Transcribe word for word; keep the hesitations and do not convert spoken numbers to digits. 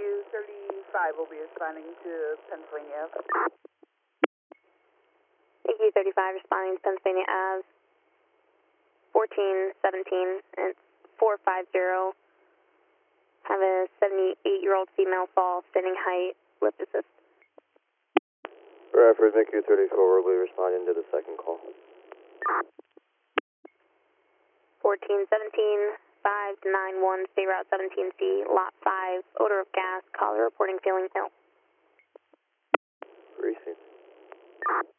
Q thirty-five will be responding to Pennsylvania Ave. A Q thirty-five responding to Pennsylvania Ave. fourteen seventeen and four five zero. Have a seventy-eight-year-old female fall, standing height, lift assist. Bradford, A Q thirty-four will be responding to the second call. fourteen seventeen, five nine one, State Route seventeen C, Lot five, odor of gas, caller reporting feeling ill. Greasy.